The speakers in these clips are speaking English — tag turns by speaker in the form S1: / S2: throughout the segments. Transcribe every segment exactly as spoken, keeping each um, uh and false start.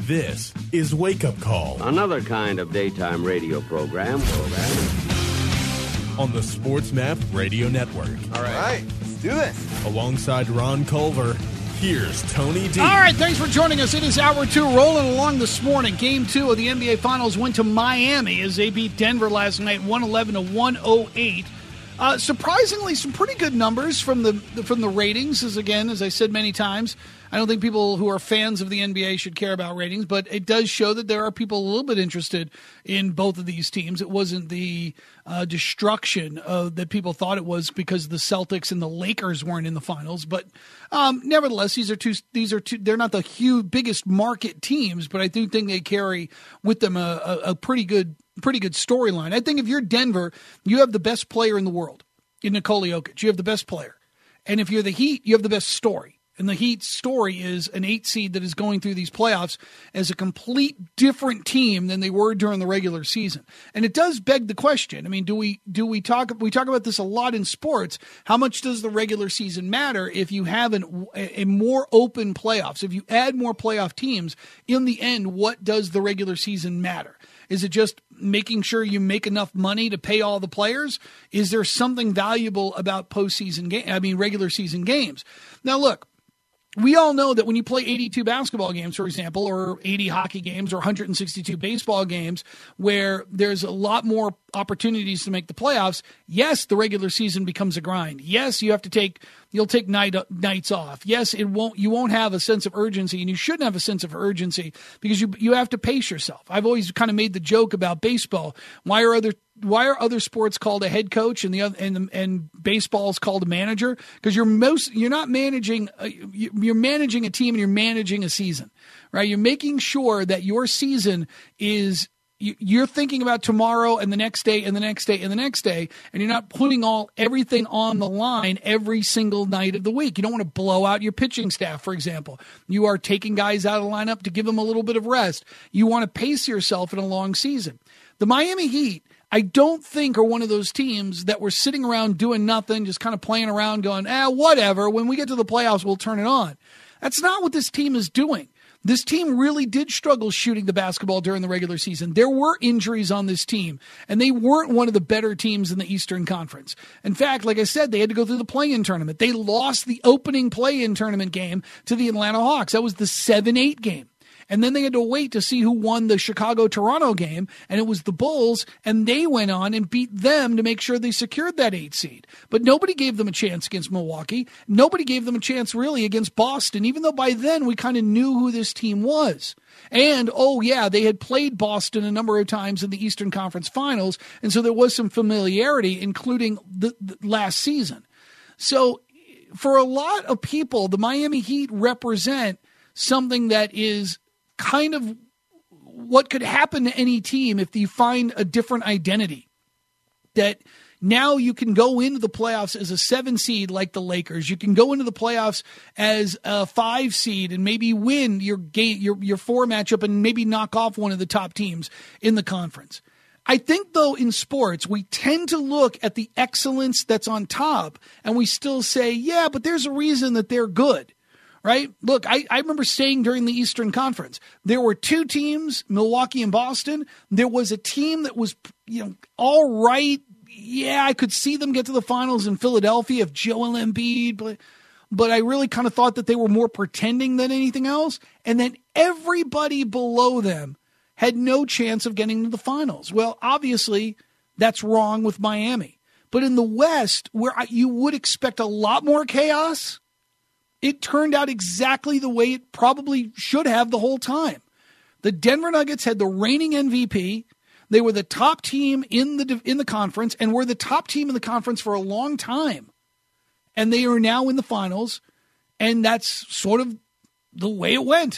S1: This is Wake Up Call.
S2: Another kind of daytime radio program.
S1: On the SportsMap Radio Network.
S3: All right. All right. Let's do this.
S1: Alongside Ron Culver, here's Tony D.
S4: All right. Thanks for joining us. It is hour two rolling along this morning. Game two of the N B A Finals went to Miami as they beat Denver last night, one eleven to one oh eight. Uh, surprisingly, some pretty good numbers from the from the ratings. As again, as I said many times, I don't think people who are fans of the N B A should care about ratings, but it does show that there are people a little bit interested in both of these teams. It wasn't the uh, destruction uh, that people thought it was because the Celtics and the Lakers weren't in the finals. But um, nevertheless, these are two. These are two. They're not the huge biggest market teams, but I do think they carry with them a, a, a pretty good. Pretty good storyline. I think if you're Denver, you have the best player in the world in Nikola Jokic. You have the best player. And if you're the Heat, you have the best story. And the Heat's story is an eight seed that is going through these playoffs as a complete different team than they were during the regular season. And it does beg the question. I mean, do we do we talk we talk about this a lot in sports? How much does the regular season matter if you have an, a more open playoffs? If you add more playoff teams, in the end, what does the regular season matter? Is it just making sure you make enough money to pay all the players? Is there something valuable about postseason game? I mean, regular season games. Now, look, we all know that when you play eighty-two basketball games, for example, or eighty hockey games or one hundred sixty-two baseball games, where there's a lot more opportunities to make the playoffs, yes, the regular season becomes a grind. Yes, you have to take you'll take night nights off. Yes, it won't you won't have a sense of urgency, and you shouldn't have a sense of urgency because you you have to pace yourself. I've always kind of made the joke about baseball. Why are other Why are other sports called a head coach and the other, and and baseball is called a manager? Because you're most you're not managing a, you're managing a team and you're managing a season, right? You're making sure that your season is you're thinking about tomorrow and the next day and the next day and the next day, and you're not putting all everything on the line every single night of the week. You don't want to blow out your pitching staff, for example. You are taking guys out of the lineup to give them a little bit of rest. You want to pace yourself in a long season. The Miami Heat, I don't think, are one of those teams that were sitting around doing nothing, just kind of playing around going, ah, whatever. When we get to the playoffs, we'll turn it on. That's not what this team is doing. This team really did struggle shooting the basketball during the regular season. There were injuries on this team, and they weren't one of the better teams in the Eastern Conference. In fact, like I said, they had to go through the play-in tournament. They lost the opening play-in tournament game to the Atlanta Hawks. That was the seven eight game. And then they had to wait to see who won the Chicago-Toronto game, and it was the Bulls, and they went on and beat them to make sure they secured that eight seed. But nobody gave them a chance against Milwaukee. Nobody gave them a chance really against Boston, even though by then we kind of knew who this team was. And, oh, yeah, they had played Boston a number of times in the Eastern Conference Finals, and so there was some familiarity, including the, the last season. So for a lot of people, the Miami Heat represent something that is kind of what could happen to any team if you find a different identity. That now you can go into the playoffs as a seven seed like the Lakers. You can go into the playoffs as a five seed and maybe win your game, your your four matchup and maybe knock off one of the top teams in the conference. I think, though, in sports, we tend to look at the excellence that's on top and we still say, yeah, but there's a reason that they're good. Right? Look, I, I remember saying during the Eastern Conference, there were two teams, Milwaukee and Boston. There was a team that was, you know, all right. Yeah, I could see them get to the finals in Philadelphia if Joel Embiid, but, but I really kind of thought that they were more pretending than anything else. And then everybody below them had no chance of getting to the finals. Well, obviously, that's wrong with Miami. But in the West, where I, you would expect a lot more chaos, it turned out exactly the way it probably should have the whole time. The Denver Nuggets had the reigning M V P. They were the top team in the in the conference and were the top team in the conference for a long time. And they are now in the finals, and that's sort of the way it went.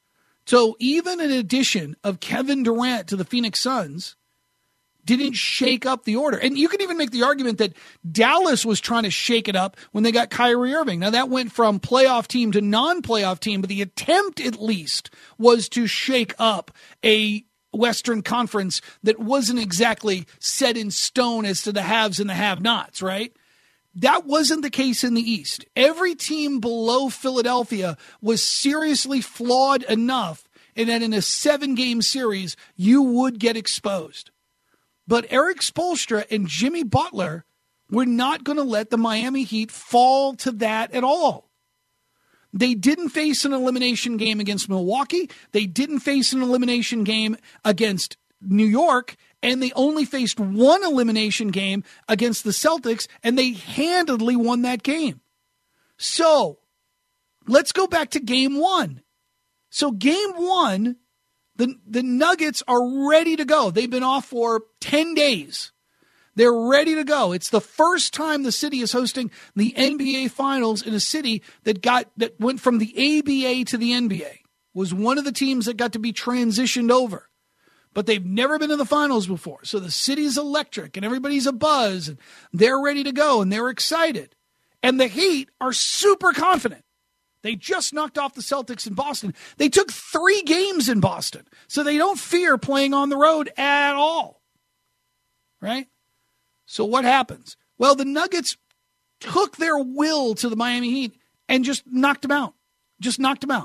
S4: So even an addition of Kevin Durant to the Phoenix Suns didn't shake up the order. And you can even make the argument that Dallas was trying to shake it up when they got Kyrie Irving. Now, that went from playoff team to non-playoff team, but the attempt, at least, was to shake up a Western Conference that wasn't exactly set in stone as to the haves and the have-nots, right? That wasn't the case in the East. Every team below Philadelphia was seriously flawed enough and that in a seven-game series, you would get exposed. But Erik Spoelstra and Jimmy Butler were not going to let the Miami Heat fall to that at all. They didn't face an elimination game against Milwaukee. They didn't face an elimination game against New York. And they only faced one elimination game against the Celtics, and they handedly won that game. So let's go back to game one. So game one, the, the Nuggets are ready to go. They've been off for ten days. They're ready to go. It's the first time the city is hosting the N B A Finals in a city that got that went from the A B A to the N B A. Was one of the teams that got to be transitioned over. But they've never been to the finals before. So the city's electric and everybody's abuzz and they're ready to go and they're excited. And the Heat are super confident. They just knocked off the Celtics in Boston. They took three games in Boston. So they don't fear playing on the road at all. Right? So what happens? Well, the Nuggets took their will to the Miami Heat and just knocked them out. Just knocked them out.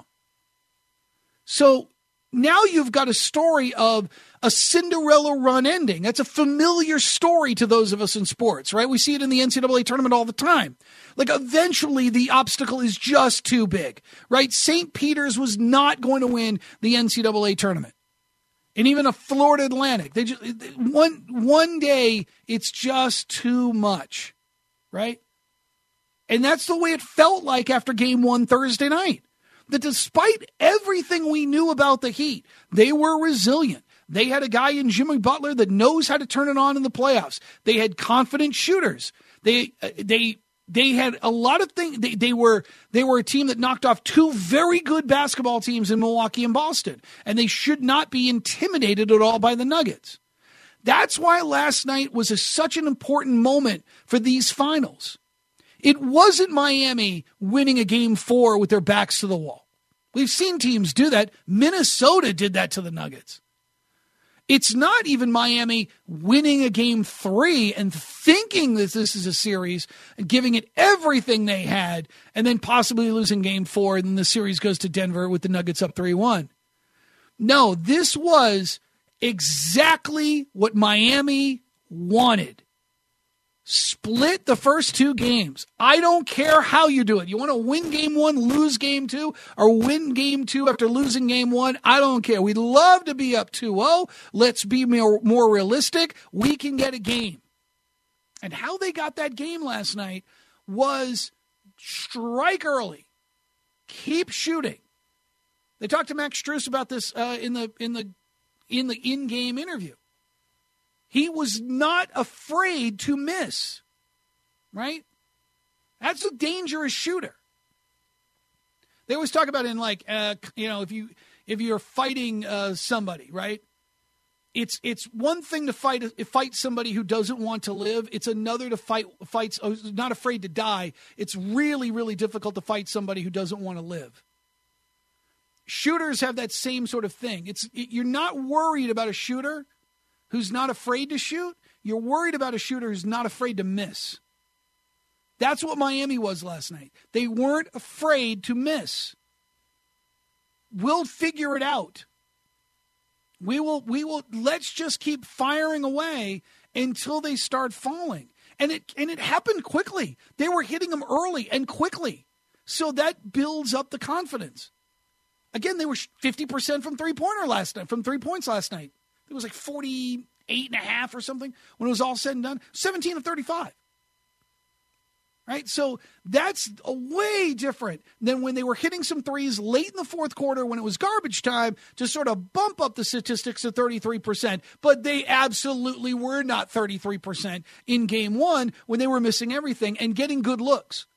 S4: So now you've got a story of a Cinderella run ending. That's a familiar story to those of us in sports, right? We see it in the N C double A tournament all the time. Like eventually the obstacle is just too big, right? Saint Peter's was not going to win the N C double A tournament. And even a Florida Atlantic, they just one one day it's just too much, right? And that's the way it felt like after game one Thursday night. That despite everything we knew about the Heat, they were resilient. They had a guy in Jimmy Butler that knows how to turn it on in the playoffs. They had confident shooters. They they they had a lot of things. They, they were they were a team that knocked off two very good basketball teams in Milwaukee and Boston, and they should not be intimidated at all by the Nuggets. That's why last night was a, such an important moment for these finals. It wasn't Miami winning a game four with their backs to the wall. We've seen teams do that. Minnesota did that to the Nuggets. It's not even Miami winning a game three and thinking that this is a series and giving it everything they had and then possibly losing game four and then the series goes to Denver with the Nuggets up three one. No, this was exactly what Miami wanted. Split the first two games. I don't care how you do it. You want to win game one, lose game two, or win game two after losing game one? I don't care. We'd love to be up two oh. Let's be more, more realistic. We can get a game. And how they got that game last night was strike early. Keep shooting. They talked to Max Strus about this uh, in the in the in the in-game interview. He was not afraid to miss, right? That's a dangerous shooter. They always talk about in like, uh, you know, if you if you're fighting uh, somebody, right? It's it's one thing to fight fight somebody who doesn't want to live. It's another to fight fights not afraid to die. It's really really difficult to fight somebody who doesn't want to live. Shooters have that same sort of thing. It's you're not worried about a shooter who's not afraid to shoot. You're worried about a shooter who's not afraid to miss. That's what Miami was last night. They weren't afraid to miss. We'll figure it out. We will, we will, let's just keep firing away until they start falling. And it, and it happened quickly. They were hitting them early and quickly. So that builds up the confidence. Again, they were fifty percent from three-pointer last night, from three points last night. It was like forty-eight and a half or something when it was all said and done. seventeen of thirty-five. Right? So that's a way different than when they were hitting some threes late in the fourth quarter when it was garbage time to sort of bump up the statistics to thirty-three percent. But they absolutely were not thirty-three percent in game one when they were missing everything and getting good looks.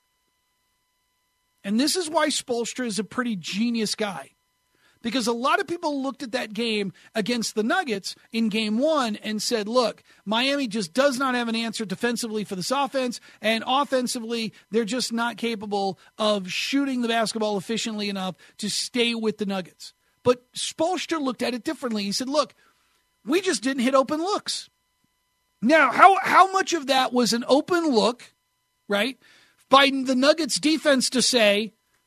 S4: And this is why Spoelstra is a pretty genius guy. Because a lot of people looked at that game against the Nuggets in game one and said, look, Miami just does not have an answer defensively for this offense, and offensively, they're just not capable of shooting the basketball efficiently enough to stay with the Nuggets. But Spoelstra looked at it differently. He said, look, we just didn't hit open looks. Now, how, how much of that was an open look, right, by the Nuggets defense to say,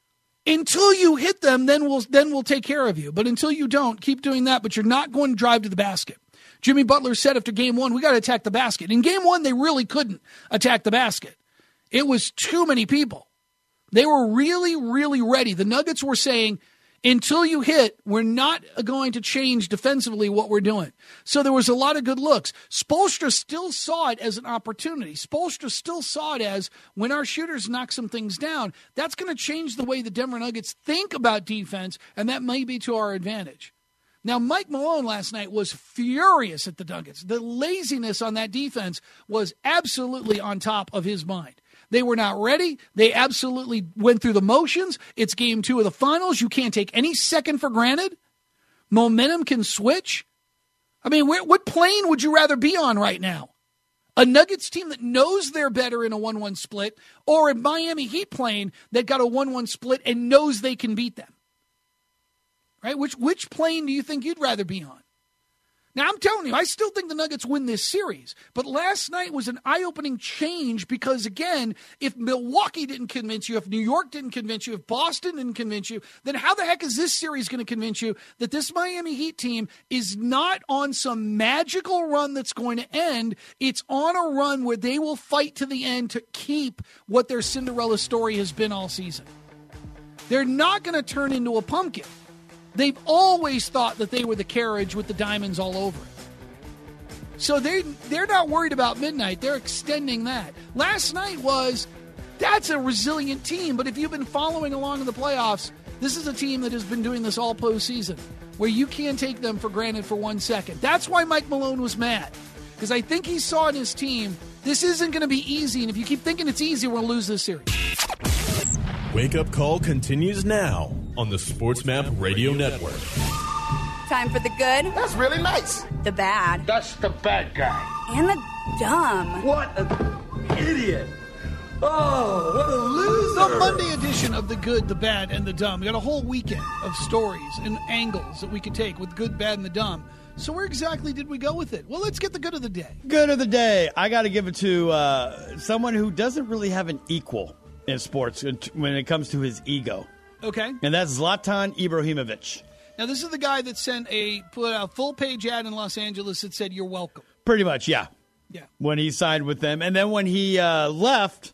S4: Until you hit them, then we'll then we'll take care of you. But until you don't, keep doing that. But you're not going to drive to the basket. Jimmy Butler said after game one, we got to attack the basket. In game one, they really couldn't attack the basket. It was too many people. They were really, really ready. The Nuggets were saying, until you hit, we're not going to change defensively what we're doing. So there was a lot of good looks. Spoelstra still saw it as an opportunity. Spoelstra still saw it as, when our shooters knock some things down, that's going to change the way the Denver Nuggets think about defense, and that may be to our advantage. Now, Mike Malone last night was furious at the Nuggets. The laziness on that defense was absolutely on top of his mind. They were not ready. They absolutely went through the motions. It's game two of the finals. You can't take any second for granted. Momentum can switch. I mean, where, what plane would you rather be on right now? A Nuggets team that knows they're better in a one one split, or a Miami Heat plane that got a one one split and knows they can beat them? Right? Which which plane do you think you'd rather be on? Now, I'm telling you, I still think the Nuggets win this series. But last night was an eye-opening change because, again, if Milwaukee didn't convince you, if New York didn't convince you, if Boston didn't convince you, then how the heck is this series going to convince you that this Miami Heat team is not on some magical run that's going to end? It's on a run where they will fight to the end to keep what their Cinderella story has been all season. They're not going to turn into a pumpkin. They've always thought that they were the carriage with the diamonds all over it. So they, they're not worried about midnight. They're extending that. Last night was, that's a resilient team. But if you've been following along in the playoffs, this is a team that has been doing this all postseason, where you can't take them for granted for one second. That's why Mike Malone was mad. Because I think he saw in his team, this isn't going to be easy. And if you keep thinking it's easy, we're going to lose this series.
S1: Wake Up Call continues now on the SportsMap Radio Network.
S5: Time for the good.
S3: That's really nice.
S5: The bad.
S6: That's the bad guy.
S5: And the dumb.
S3: What an idiot. Oh, what a loser.
S4: The Monday edition of The Good, the Bad, and the Dumb. We got a whole weekend of stories and angles that we could take with good, bad, and the dumb. So where exactly did we go with it? Well, let's get the good of the day.
S7: Good of the day. I got to give it to uh, someone who doesn't really have an equal in sports when it comes to his ego.
S4: Okay.
S7: And that's Zlatan Ibrahimovic.
S4: Now, this is the guy that sent a put out a full-page ad in Los Angeles that said, "You're welcome."
S7: Pretty much, yeah.
S4: Yeah.
S7: When he signed with them. And then when he uh, left,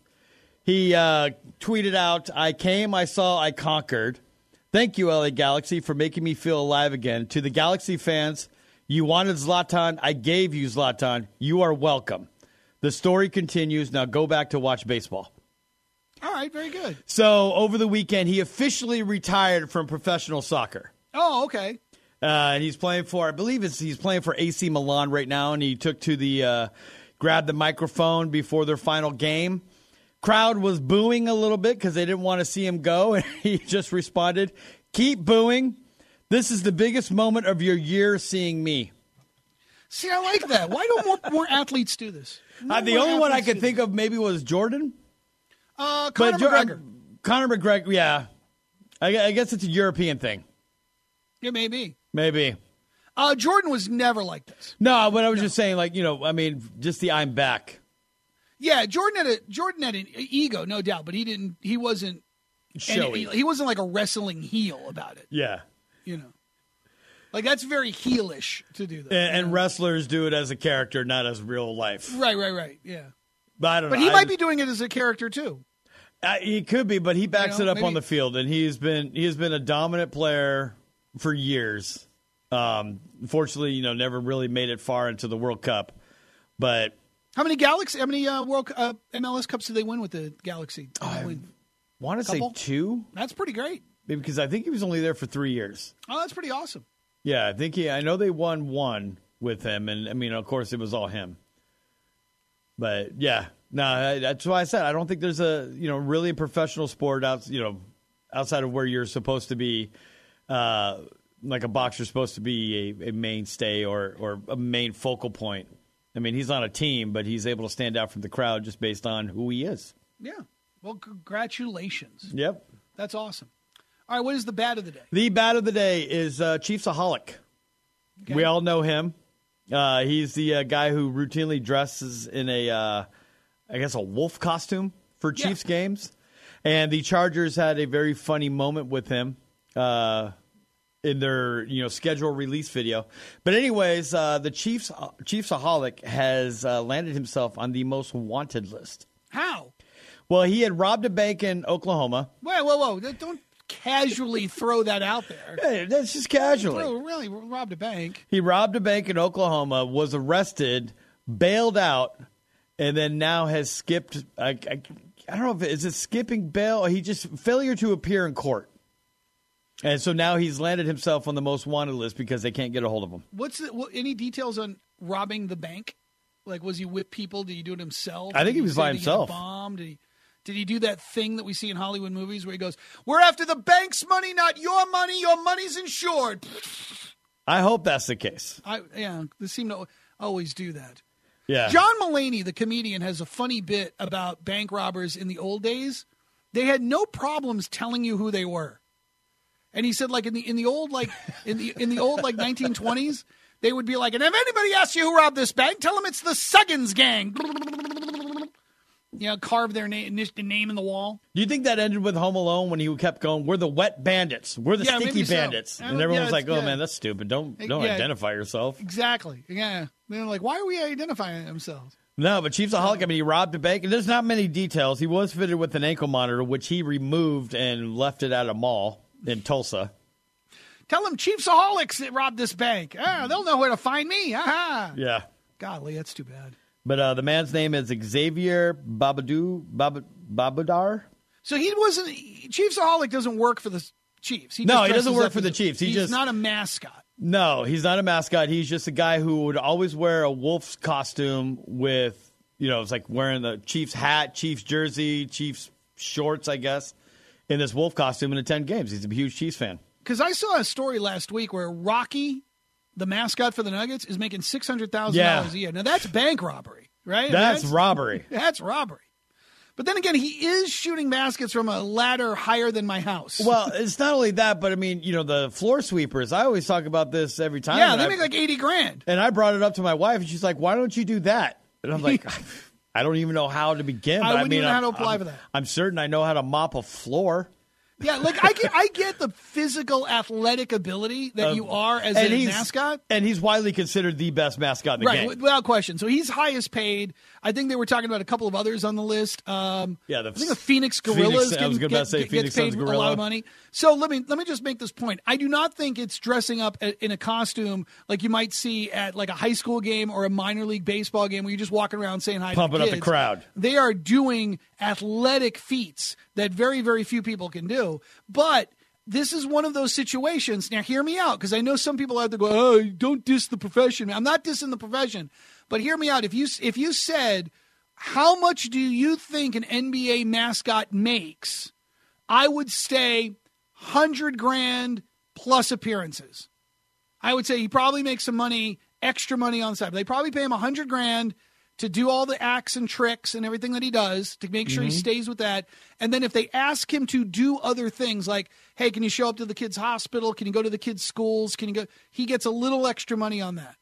S7: he uh, tweeted out, "I came, I saw, I conquered. Thank you, L A Galaxy, for making me feel alive again. To the Galaxy fans, you wanted Zlatan. I gave you Zlatan. You are welcome. The story continues. Now go back to watch baseball."
S4: All right, very good.
S7: So over the weekend, he officially retired from professional soccer.
S4: Oh, okay.
S7: Uh, and he's playing for, I believe it's, he's playing for A C Milan right now, and he took to the, uh, grabbed the microphone before their final game. Crowd was booing a little bit because they didn't want to see him go, and he just responded, "Keep booing. This is the biggest moment of your year seeing me."
S4: See, I like that. Why don't more, more athletes do this?
S7: Uh, the only one I could think of maybe was Jordan.
S4: Uh, Conor
S7: but,
S4: McGregor.
S7: Uh, Conor McGregor, yeah. I, I guess it's a European thing.
S4: It may be.
S7: Maybe.
S4: Uh, Jordan was never like this.
S7: No, but I was no. just saying, like, you know, I mean, just the I'm back.
S4: Yeah, Jordan had a Jordan had an ego, no doubt, but he didn't. He wasn't
S7: showy.
S4: He wasn't like a wrestling heel about it.
S7: Yeah,
S4: you know, like that's very heelish to do that.
S7: And, and
S4: know?
S7: wrestlers do it as a character, not as real life.
S4: Right, right, right. Yeah,
S7: but I don't
S4: but
S7: know.
S4: he
S7: I
S4: might
S7: just,
S4: be doing it as a character too.
S7: Uh, he could be, but he backs you know, it up
S4: maybe.
S7: on the field, and he's been he has been a dominant player for years. Um, unfortunately, you know, never really made it far into the World Cup. But
S4: how many Galaxy? How many uh, World uh, M L S Cups did they win with the Galaxy?
S7: Oh, I want to say two.
S4: That's pretty great.
S7: Maybe because I think he was only there for three years.
S4: Oh, that's pretty awesome.
S7: Yeah, I think he. I know they won one with him, and I mean, of course, it was all him. But yeah, no, that's why I said I don't think there's a you know really a professional sport out you know outside of where you're supposed to be. Uh, like a boxer's supposed to be a, a mainstay or, or a main focal point. I mean, he's on a team, but he's able to stand out from the crowd just based on who he is.
S4: Yeah. Well, congratulations.
S7: Yep.
S4: That's awesome. All right, what is the bad of the day?
S7: The bad of the day is uh, Chiefsaholic. Okay. We all know him. Uh, he's the uh, guy who routinely dresses in a, uh, I guess, a wolf costume for Chiefs yeah. games. And the Chargers had a very funny moment with him uh, in their you know schedule release video. But anyways, uh, the Chiefs Chiefsaholic has uh, landed himself on the most wanted list.
S4: How?
S7: Well, he had robbed a bank in Oklahoma.
S4: Wait, whoa, whoa! Don't casually throw that out there.
S7: Hey, that's just casually.
S4: Bro, really robbed a bank.
S7: He robbed a bank in Oklahoma, was arrested, bailed out, and then now has skipped. I, I, I don't know if it, is it skipping bail or he just failure to appear in court. And so now he's landed himself on the most wanted list because they can't get a hold of him.
S4: What's the, what, any details on robbing the bank? Like, was he with people? Did he do it himself?
S7: I think
S4: Did
S7: he was by
S4: say
S7: himself.
S4: Did he get a bomb? Did he? Did he do that thing that we see in Hollywood movies where he goes, "We're after the bank's money, not your money. Your money's insured."
S7: I hope that's the case.
S4: I yeah, they seem to always do that.
S7: Yeah.
S4: John Mulaney, the comedian, has a funny bit about bank robbers in the old days. They had no problems telling you who they were. And he said, like in the in the old like in the in the old like nineteen twenties, they would be like, "And if anybody asks you who robbed this bank, tell them it's the Suggins gang." You know, carve their name, name in the wall.
S7: Do you think that ended with Home Alone when he kept going, "We're the wet bandits. We're the
S4: Yeah,
S7: sticky
S4: maybe so.
S7: bandits." And
S4: Yeah,
S7: everyone was
S4: it's-
S7: like, "Oh
S4: yeah.
S7: man, that's stupid. Don't don't
S4: Yeah.
S7: identify yourself."
S4: Exactly. Yeah. They're like, why are we identifying themselves?
S7: No, but Chiefsaholic, I mean, he robbed a bank, and there's not many details. He was fitted with an ankle monitor, which he removed and left it at a mall in Tulsa.
S4: Tell them Chiefsaholics that robbed this bank. Ah, they'll know where to find me. Aha.
S7: Yeah.
S4: Golly, that's too bad.
S7: But uh, the man's name is Xavier Babadou, Bab- Babadar.
S4: So he wasn't. Chiefsaholic doesn't work for the Chiefs. He
S7: No,
S4: just
S7: he doesn't
S4: dresses
S7: work
S4: up
S7: for
S4: as
S7: the
S4: a-
S7: Chiefs. He
S4: he's
S7: just-
S4: not a mascot.
S7: No, he's not a mascot. He's just a guy who would always wear a Wolf's costume with, you know, it's like wearing the Chiefs hat, Chiefs jersey, Chiefs shorts, I guess, in this Wolf costume and attend games. He's a huge Chiefs fan.
S4: Because I saw a story last week where Rocky, the mascot for the Nuggets, is making six hundred thousand dollars
S7: Yeah.
S4: a year. Now, that's bank robbery, right? I mean,
S7: That's robbery.
S4: That's robbery. But then again, he is shooting baskets from a ladder higher than my house.
S7: Well, it's not only that, but I mean, you know, the floor sweepers. I always talk about this every time.
S4: yeah,
S7: and
S4: they
S7: I-
S4: make like eighty grand.
S7: And I brought it up to my wife, and she's like, "Why don't you do that?" And I'm like, "I don't even know how to begin."
S4: I
S7: But
S4: wouldn't
S7: mean,
S4: even know how
S7: I'm-
S4: to apply
S7: I'm-
S4: for that.
S7: I'm certain I know how to mop a floor.
S4: Yeah, like I get, I get the physical athletic ability that
S7: Um,
S4: you are as
S7: and
S4: a
S7: he's-
S4: mascot.
S7: And he's widely considered the best mascot in the
S4: Right,
S7: game.
S4: w- without question. So he's highest paid. I think they were talking about a couple of others on the list. Um,
S7: Yeah, the
S4: I think the Phoenix
S7: Phoenix-
S4: Gorillas
S7: I was
S4: get,
S7: gonna say
S4: get-
S7: Phoenix
S4: gets paid
S7: Suns
S4: a lot
S7: Gorilla.
S4: of money. So let me let me just make this point. I do not think it's dressing up a- in a costume like you might see at like a high school game or a minor league baseball game where you're just walking around saying hi
S7: Pumping
S4: to
S7: up
S4: the
S7: the
S4: kids.
S7: crowd.
S4: They are doing athletic feats that very, very few people can do. But this is one of those situations. Now, hear me out, because I know some people out there go, "Oh, don't diss the profession." I'm not dissing the profession, but hear me out. If you if you said, "How much do you think an N B A mascot makes?" I would say hundred grand plus appearances. I would say he probably makes some money, extra money on the side. They probably pay him a hundred grand to do all the acts and tricks and everything that he does to make sure he stays with that. And then if they ask him to do other things like, "Hey, can you show up to the kids' hospital? Can you go to the kids' schools? Can you go?" He gets a little extra money on that.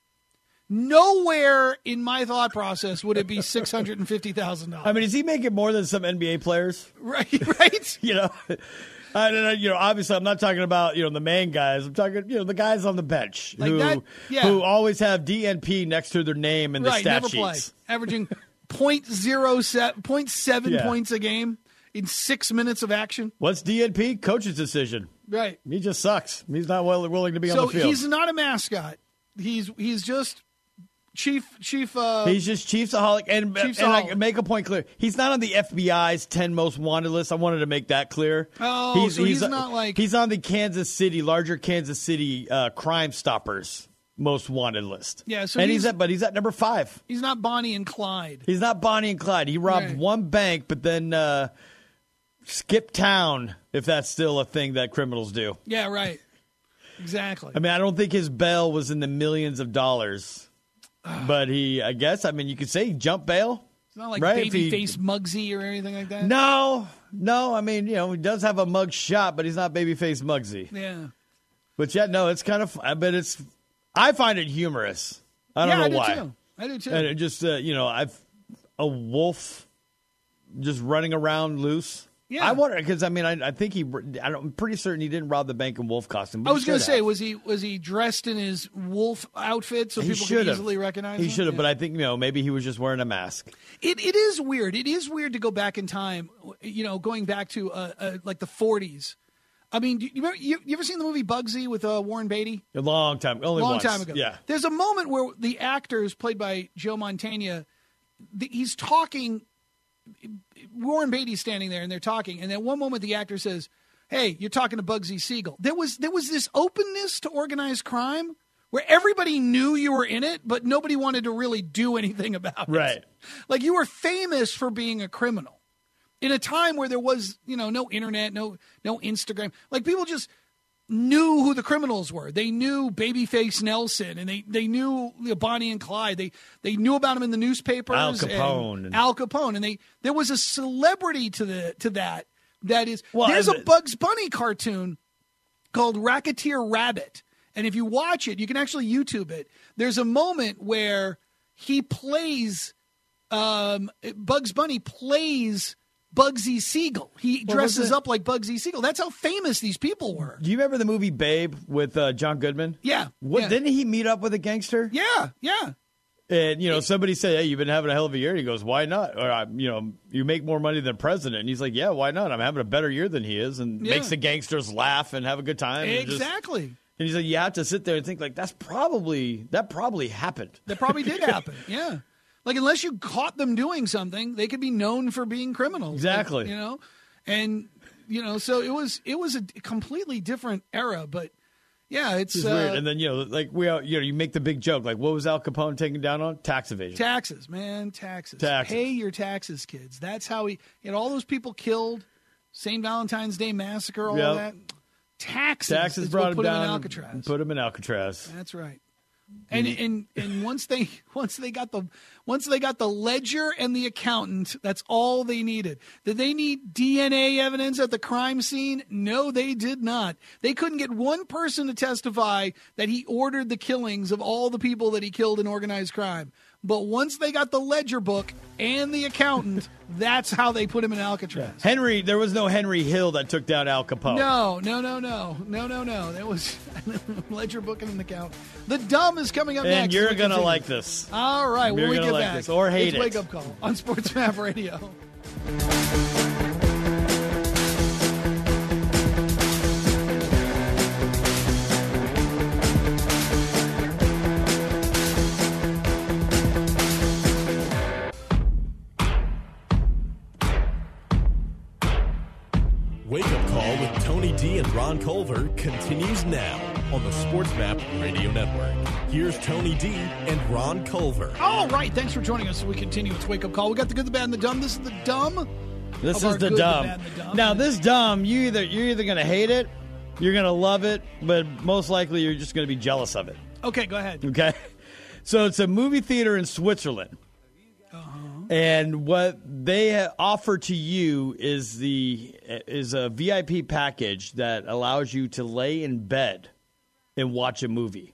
S4: Nowhere in my thought process would it be six hundred fifty thousand dollars.
S7: I mean, is he making more than some N B A players?
S4: right, right?
S7: You know, I don't know. You know, obviously, I'm not talking about you know the main guys. I'm talking you know the guys on the bench
S4: Like
S7: who
S4: that- yeah.
S7: who always have D N P next to their name in the
S4: Right,
S7: stat
S4: never played.
S7: sheets.
S4: Averaging point zero seven, point seven
S7: Yeah.
S4: points a game in six minutes of action.
S7: What's D N P? Coach's decision.
S4: Right.
S7: He just sucks. He's not well, willing to be
S4: So
S7: on the field.
S4: he's not a mascot. He's he's just chief chief. Uh,
S7: He's just Chiefsaholic, and,
S4: Chiefsaholic.
S7: and I make a point clear. He's not on the F B I's ten most wanted list. I wanted to make that clear.
S4: Oh, so he's not like-
S7: he's on the Kansas City, larger Kansas City uh, Crime Stoppers most wanted list.
S4: Yeah, so
S7: and he's,
S4: he's-
S7: at, but he's at number five.
S4: he's not Bonnie and Clyde.
S7: He's not Bonnie and Clyde. He robbed
S4: Right.
S7: one bank, but then uh, skipped town. If that's still a thing that criminals do.
S4: Yeah, right. Exactly.
S7: I mean, I don't think his bail was in the millions of dollars. But he, I guess, I mean, you could say he jumped bail.
S4: It's not like
S7: right? If he-
S4: babyface Muggsy or anything like that.
S7: No, no. I mean, you know, he does have a mug shot, but he's not babyface Muggsy.
S4: Yeah.
S7: But yet, no, it's kind of. But it's. I find it humorous. I don't
S4: yeah,
S7: know
S4: I do
S7: why.
S4: too. I do too.
S7: And it just, uh, you know, I've a wolf just running around loose.
S4: Yeah.
S7: I wonder because I mean I, I think he I don't, I'm pretty certain he didn't rob the bank in wolf costume.
S4: I was
S7: going
S4: to say was he was he dressed in his wolf outfit so
S7: he
S4: people could
S7: have.
S4: easily recognize
S7: he
S4: him?
S7: should have,
S4: Yeah.
S7: but I think you know maybe he was just wearing a mask.
S4: It it is weird. It is weird to go back in time. You know, going back to uh, uh, like the forties. I mean, do you, remember, you, you ever seen the movie Bugsy with uh, Warren Beatty?
S7: A long time, only
S4: long
S7: once.
S4: time ago.
S7: Yeah,
S4: There's a moment where the actor is played by Joe Montana. The, he's talking. Warren Beatty's standing there, and they're talking. And at one moment, the actor says, "Hey, you're talking to Bugsy Siegel." There was there was this openness to organized crime where everybody knew you were in it, but nobody wanted to really do anything about it.
S7: Right.
S4: Like you were famous for being a criminal in a time where there was, you know, no internet, no no Instagram. Like people just knew who the criminals were. They knew Babyface Nelson, and they, they knew you know, Bonnie and Clyde. They they knew about him in the newspapers.
S7: Al Capone.
S4: And
S7: and-
S4: Al Capone, and they there was a celebrity to the to that. That is,
S7: Well,
S4: there's
S7: and-
S4: a Bugs Bunny cartoon called Racketeer Rabbit, and if you watch it, you can actually YouTube it. There's a moment where he plays um, Bugs Bunny plays Bugsy Siegel. He
S7: Well,
S4: dresses
S7: was it-
S4: up like Bugsy Siegel. That's how famous these people were.
S7: Do you remember the movie Babe with uh, John Goodman?
S4: Yeah.
S7: What
S4: yeah.
S7: didn't he meet up with a gangster?
S4: Yeah, yeah.
S7: And you know, somebody said, "Hey, you've been having a hell of a year." He goes, "Why not?" Or uh, you know, you make more money than president. And he's like, "Yeah, why not? I'm having a better year than he is," and
S4: Yeah.
S7: makes the gangsters laugh and have a good time. and just-
S4: Exactly.
S7: And he's like, you have to sit there and think like that's probably that probably happened.
S4: That probably did happen. Yeah. Like unless you caught them doing something, they could be known for being criminals.
S7: Exactly.
S4: Like, you know, and you know, so it was it was a completely different era. But yeah, it's
S7: It's
S4: uh,
S7: weird. And then you know, like we, all, you know, you make the big joke like, what was Al Capone taking down on? Tax evasion.
S4: taxes, man, taxes.
S7: Taxes.
S4: Pay your taxes, kids. That's how he. You know, all those people killed. Saint Valentine's Day massacre, all
S7: Yep.
S4: that. Taxes.
S7: Taxes
S4: is
S7: brought
S4: what
S7: him
S4: put
S7: down.
S4: him in
S7: and
S4: Alcatraz.
S7: Put him in Alcatraz.
S4: That's right. And and and once they once they got the once they got the ledger and the accountant, that's all they needed. Did they need D N A evidence at the crime scene? No, they did not. They couldn't get one person to testify that he ordered the killings of all the people that he killed in organized crime. But once they got the ledger book and the accountant, that's how they put him in Alcatraz.
S7: Henry, there was no Henry Hill that took down Al Capone.
S4: No, no, no, no, no, no, no. That was ledger book and an account. The Dumb is coming up
S7: And
S4: next.
S7: you're
S4: We
S7: gonna
S4: continue.
S7: like this.
S4: All right, when
S7: You're
S4: we
S7: gonna
S4: get
S7: like
S4: back,
S7: this, or hate
S4: it's
S7: it.
S4: Wake Up Call on Sports Map Radio.
S1: Wake Up Call with Tony D and Ron Culver continues now on the Sports Map Radio Network. Here's Tony D and Ron Culver.
S4: All right, thanks for joining us as we continue. It's Wake Up Call. We got the good, the bad, and the dumb. This is the dumb.
S7: This
S4: of
S7: is
S4: our
S7: the
S4: good, the
S7: dumb.
S4: bad, and the dumb.
S7: Now this dumb, you either you're either gonna hate it, you're gonna love it, but most likely you're just gonna be jealous of it.
S4: Okay, go ahead.
S7: Okay, so it's a movie theater in Switzerland,
S4: Uh-huh.
S7: and what they offer to you is the is a V I P package that allows you to lay in bed and watch a movie.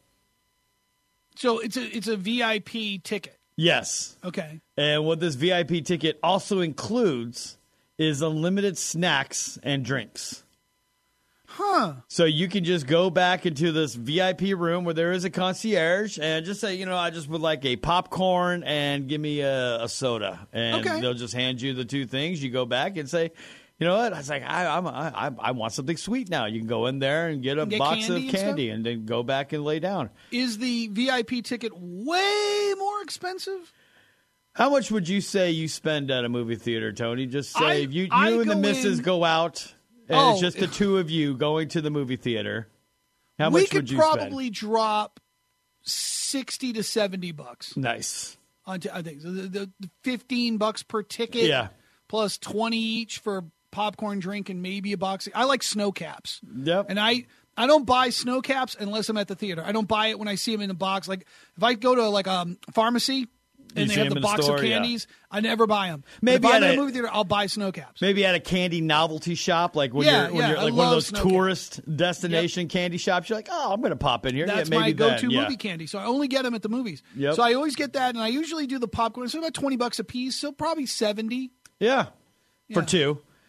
S4: So it's a it's a V I P ticket.
S7: Yes,
S4: Okay.
S7: and what this V I P ticket also includes is unlimited snacks and drinks.
S4: Huh.
S7: So you can just go back into this V I P room where there is a concierge and just say, you know, I just would like a popcorn and give me a, a soda. And
S4: Okay.
S7: they'll just hand you the two things. You go back and say, you know what? I was like, I, I'm, I, I want something sweet now. You can go in there and get a
S4: Get
S7: box
S4: candy
S7: of
S4: and
S7: candy and then go back and lay down.
S4: Is the V I P ticket way more expensive?
S7: How much would you say you spend at a movie theater, Tony? Just say
S4: I-
S7: you, you
S4: I
S7: and the
S4: go
S7: missus
S4: in-
S7: go out and
S4: Oh,
S7: it's just the two of you going to the movie theater. How
S4: we
S7: much
S4: could
S7: would you
S4: probably drop sixty to seventy bucks.
S7: spend? Nice.
S4: On t- I think so the, the the fifteen bucks per ticket.
S7: Yeah.
S4: Plus twenty each for popcorn, drink, and maybe a box. I like snow caps.
S7: Yep.
S4: And I I don't buy snow caps unless I'm at the theater. I don't buy it when I see them in a box. Like if I go to like a pharmacy and
S7: You
S4: they
S7: see
S4: have
S7: 'em
S4: the
S7: in the
S4: box
S7: store,
S4: of
S7: yeah.
S4: candies, I never buy them.
S7: Maybe
S4: if I'm
S7: at
S4: at a
S7: a-
S4: movie theater, I'll buy snow caps.
S7: Maybe at a candy novelty shop, like when
S4: Yeah,
S7: you're when
S4: yeah,
S7: you're
S4: I
S7: like one of
S4: love
S7: those
S4: snow
S7: tourist destination candy shops. You're like, oh, I'm going to pop in here.
S4: That's
S7: yeah, maybe
S4: my go-to
S7: then, yeah.
S4: movie candy. So I only get them at the movies.
S7: Yep.
S4: So I always get that, and I usually do the popcorn. So about twenty bucks a piece. So probably seventy.
S7: Yeah, for
S4: Yeah.
S7: two.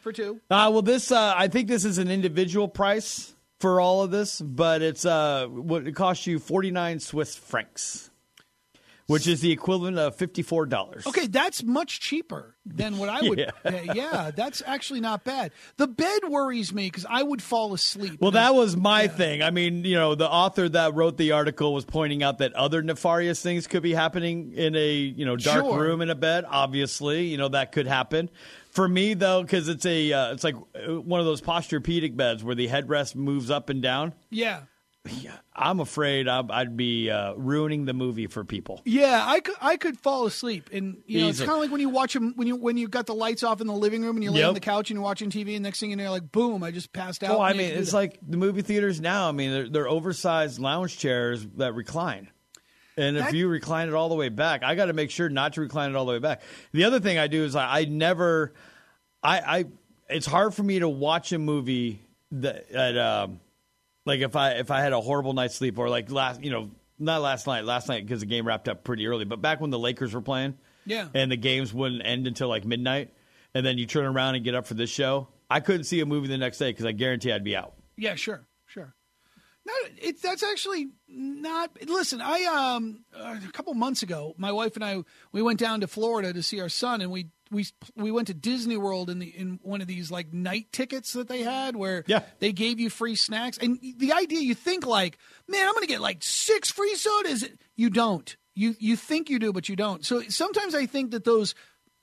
S4: for two.
S7: Uh, well, this uh, I think this is an individual price for all of this, but it's uh, what it costs you forty-nine Swiss francs, which is the equivalent of fifty-four dollars.
S4: Okay, that's much cheaper than what I would
S7: Yeah.
S4: pay. Yeah, that's actually not bad. The bed worries me because I would fall asleep.
S7: Well, that was my thing. I mean, you know, the author that wrote the article was pointing out that other nefarious things could be happening in a, you know, dark
S4: Sure.
S7: room in a bed. Obviously, you know, that could happen. For me, though, because it's a, uh, it's like one of those posturepedic beds where the headrest moves up and down.
S4: Yeah.
S7: Yeah, I'm afraid I'd, I'd be uh, ruining the movie for people.
S4: Yeah, I could I could fall asleep, and you know it's
S7: Easily.
S4: kind of like when you watch them when you when you got the lights off in the living room and you lay
S7: Yep.
S4: on the couch and you're watching T V, and next thing you know, you're like, boom, I just passed out.
S7: Oh, I
S4: And you
S7: mean,
S4: can do
S7: it's
S4: that.
S7: like the movie theaters now. I mean, they're, they're oversized lounge chairs that recline. And if
S4: That-
S7: you recline it all the way back, I got to make sure not to recline it all the way back. The other thing I do is I, I never, I, I, it's hard for me to watch a movie that, that um, like if I if I had a horrible night's sleep or like last, you know, not last night, last night because the game wrapped up pretty early, but back when the Lakers were playing,
S4: Yeah.
S7: and the games wouldn't end until like midnight, and then you turn around and get up for this show, I couldn't see a movie the next day because I guarantee I'd be out.
S4: Yeah, sure, sure. No, it's that's actually not. Listen, I um a couple months ago, my wife and I we went down to Florida to see our son, and we we we went to Disney World in the in one of these like night tickets that they had where
S7: Yeah.
S4: they gave you free snacks. And the idea, you think like, man, I'm going to get like six free sodas. You don't. You you think you do, but you don't. So sometimes I think that those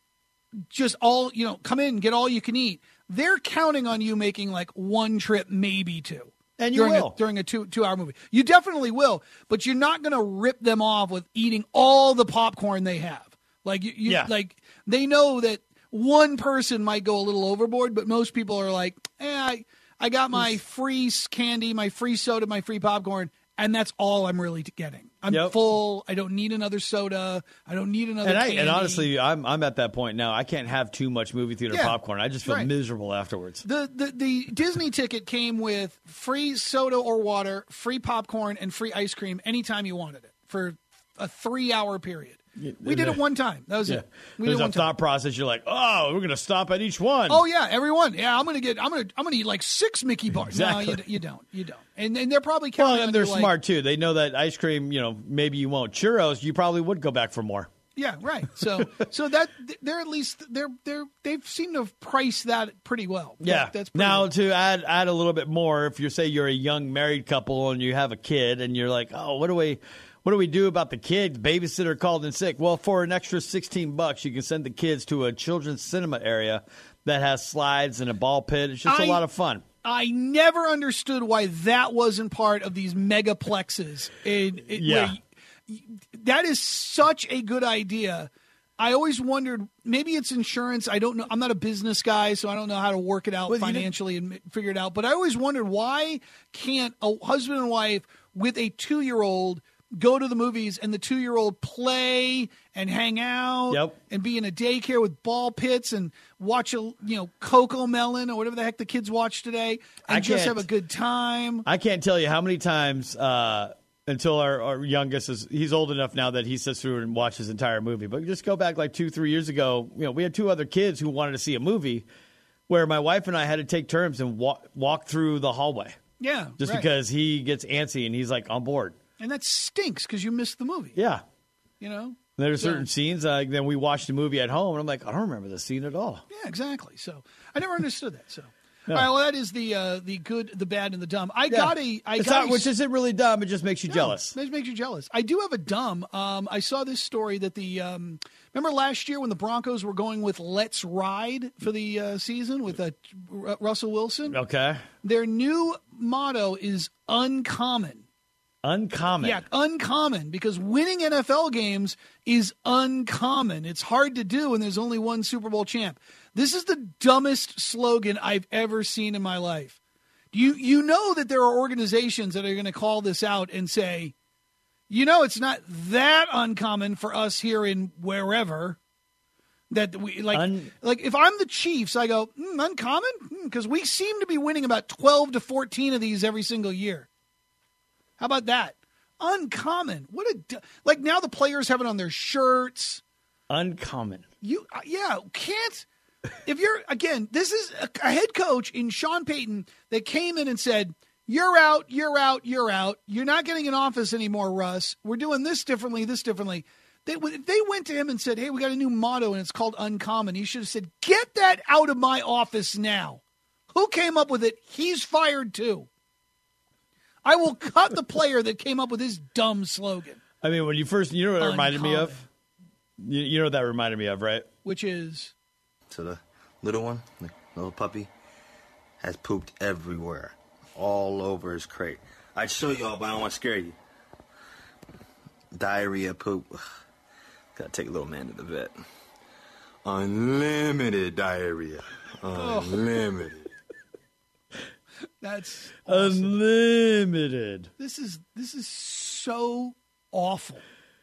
S4: just all you know come in, get all you can eat. They're counting on you making like one trip, maybe two.
S7: And you
S4: during
S7: will.
S4: A, during a two two hour movie. You definitely will, but you're not going to rip them off with eating all the popcorn they have. Like you, you
S7: Yeah.
S4: like they know that one person might go a little overboard, but most people are like, eh, I I got my free s- candy, my free soda, my free popcorn, and that's all I'm really getting. I'm
S7: Yep.
S4: full. I don't need another soda. I don't need another
S7: And I
S4: candy.
S7: and honestly, I'm I'm at that point now. I can't have too much movie theater
S4: Yeah,
S7: popcorn. I just feel
S4: right.
S7: miserable afterwards.
S4: The, the the Disney ticket came with free soda or water, free popcorn, and free ice cream anytime you wanted it for a three hour period. We did it one time. That was
S7: Yeah.
S4: it. We
S7: There's
S4: did it
S7: a
S4: one
S7: thought
S4: time.
S7: process. You're like, oh, we're gonna stop at each one.
S4: Oh yeah, everyone. Yeah, I'm gonna get. I'm gonna. I'm gonna eat like six Mickey bars.
S7: Exactly.
S4: No, you, you don't. You don't. And and they're probably counting
S7: Well,
S4: on
S7: and they're
S4: you, like-
S7: smart too. They know that ice cream. You know, maybe you won't. Churros, you probably would go back for more.
S4: Yeah, right. So so that they're at least they're they're they've seemed to have priced that pretty well.
S7: Yeah.
S4: That- that's pretty
S7: now
S4: good.
S7: to add add a little bit more, if you say you're a young married couple and you have a kid and you're like, oh, what do we what do we do about the kid? Babysitter called in sick. Well, for an extra sixteen bucks, you can send the kids to a children's cinema area that has slides and a ball pit. It's just a
S4: I-
S7: lot of fun.
S4: I never understood why that wasn't part of these megaplexes. It, it,
S7: Yeah.
S4: where y- that is such a good idea. I always wondered, maybe it's insurance. I don't know. I'm not a business guy, so I don't know how to work it out
S7: Well, you know-
S4: financially and figure it out. But I always wondered, why can't a husband and wife with a two-year-old go to the movies and the two-year-old play and hang out
S7: Yep.
S4: and be in a daycare with ball pits and watch a you know Coco Melon or whatever the heck the kids watch today and
S7: I
S4: just
S7: can't-
S4: have a good time.
S7: I can't tell you how many times uh, until our, our youngest is he's old enough now that he sits through and watches his entire movie. But just go back like two, three years ago. You know, we had two other kids who wanted to see a movie where my wife and I had to take turns and walk walk through the hallway
S4: Yeah,
S7: just
S4: right.
S7: because he gets antsy and he's like on board.
S4: And that stinks because you missed the movie.
S7: Yeah.
S4: You know?
S7: There are
S4: So-
S7: certain scenes. Uh, then we watched the movie at home, and I'm like, I don't remember the scene at all.
S4: Yeah, exactly. So I never understood that. So all right, well, that is the uh, the good, the bad, and the dumb. I got a. I
S7: It's
S4: got
S7: not,
S4: a,
S7: which isn't really dumb. It just makes you
S4: No,
S7: jealous.
S4: That makes you jealous. I do have a dumb. Um, I saw this story that the um, remember last year when the Broncos were going with "Let's Ride" for the uh, season with uh, R- Russell Wilson.
S7: Okay.
S4: Their new motto is "Uncommon."
S7: Uncommon.
S4: Yeah, uncommon, because winning N F L games is uncommon. It's hard to do, and there's only one Super Bowl champ. This is the dumbest slogan I've ever seen in my life. You you know that there are organizations that are going to call this out and say, you know, it's not that uncommon for us here in wherever that we like.
S7: Un-
S4: like if I'm the Chiefs, I go mm, uncommon because we seem to be winning about twelve to fourteen of these every single year. How about that? Uncommon. What a du- like now the players have it on their shirts.
S7: Uncommon.
S4: You uh, yeah, can't if you're, again, this is a, a head coach in Sean Payton that came in and said, you're out, you're out, you're out. You're not getting an office anymore, Russ. We're doing this differently, this differently. They, they went to him and said, hey, we got a new motto, and it's called Uncommon. He should have said, get that out of my office now. Who came up with it? He's fired too. I will cut the player that came up with this dumb slogan.
S7: I mean, when you first, you know what it reminded
S4: Uncommon.
S7: me of? You, you know what that reminded me of, right?
S4: Which is?
S6: So the little one, the little puppy, has pooped everywhere, all over his crate. I'd show y'all, but I don't want to scare you. Diarrhea, poop. Gotta take a little man to the vet. Unlimited diarrhea. Unlimited.
S4: That's awesome.
S7: Unlimited.
S4: This is this is so awful.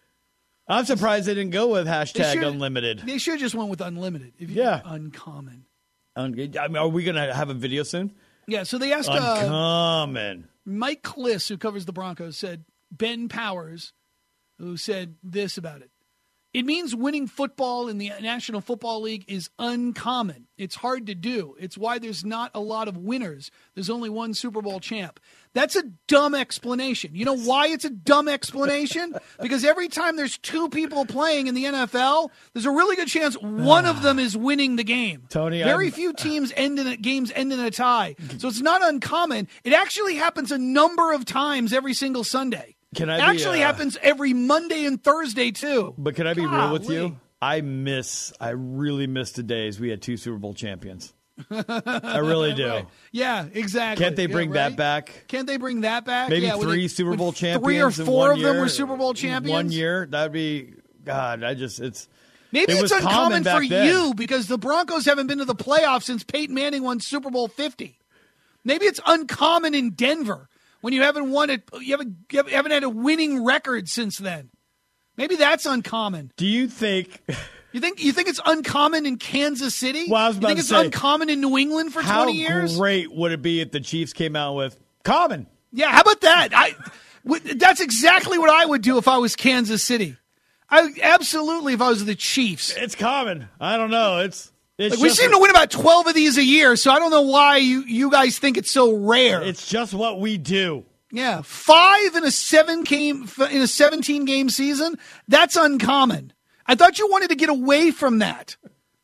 S7: I'm surprised they didn't go with hashtag
S4: should,
S7: unlimited.
S4: They should have just went with unlimited. If you
S7: Yeah.
S4: Uncommon.
S7: Un- I mean, are we going to have a video soon?
S4: Yeah, so they asked uh,
S7: Uncommon.
S4: Mike Kliss, who covers the Broncos, said Ben Powers, who said this about it. It means winning football in the National Football League is uncommon. It's hard to do. It's why there's not a lot of winners. There's only one Super Bowl champ. That's a dumb explanation. You know why it's a dumb explanation? Because every time there's two people playing in the N F L, there's a really good chance one of them is winning the game.
S7: Tony,
S4: Very
S7: I'm,
S4: few teams end in a, games end in a tie. So it's not uncommon. It actually happens a number of times every single Sunday.
S7: Can I
S4: it
S7: be,
S4: actually
S7: uh,
S4: happens every Monday and Thursday, too.
S7: But can I be real with
S4: Golly.
S7: you? I miss, I really miss the days we had two Super Bowl champions. I really do.
S4: Right. Yeah, exactly.
S7: Can't they
S4: Yeah,
S7: bring
S4: right?
S7: that back?
S4: Can't they bring that back?
S7: Maybe
S4: yeah, with
S7: three
S4: it-
S7: Super
S4: with
S7: Bowl champions.
S4: Three or
S7: in
S4: four
S7: one
S4: of them
S7: year?
S4: were Super Bowl champions.
S7: One year, that'd be God. I just it's
S4: Maybe
S7: it
S4: it's
S7: was
S4: uncommon
S7: back
S4: for
S7: then.
S4: you because the Broncos haven't been to the playoffs since Peyton Manning won Super Bowl fifty. Maybe it's uncommon in Denver when you haven't won it. You haven't you haven't had a winning record since then. Maybe that's uncommon.
S7: Do you think?
S4: You think you think it's uncommon in Kansas City?
S7: Well, I was
S4: you
S7: about
S4: think
S7: to
S4: it's
S7: say,
S4: uncommon in New England for
S7: How
S4: twenty years?
S7: great would it be if the Chiefs came out with common?
S4: Yeah, how about that? I w- that's exactly what I would do if I was Kansas City. I absolutely if I was the Chiefs.
S7: It's common. I don't know. It's it's
S4: Like, we
S7: just
S4: seem to win about twelve of these a year, so I don't know why you, you guys think it's so rare.
S7: It's just what we do.
S4: Yeah, five in a seven game in a seventeen game season. That's uncommon. I thought you wanted to get away from that.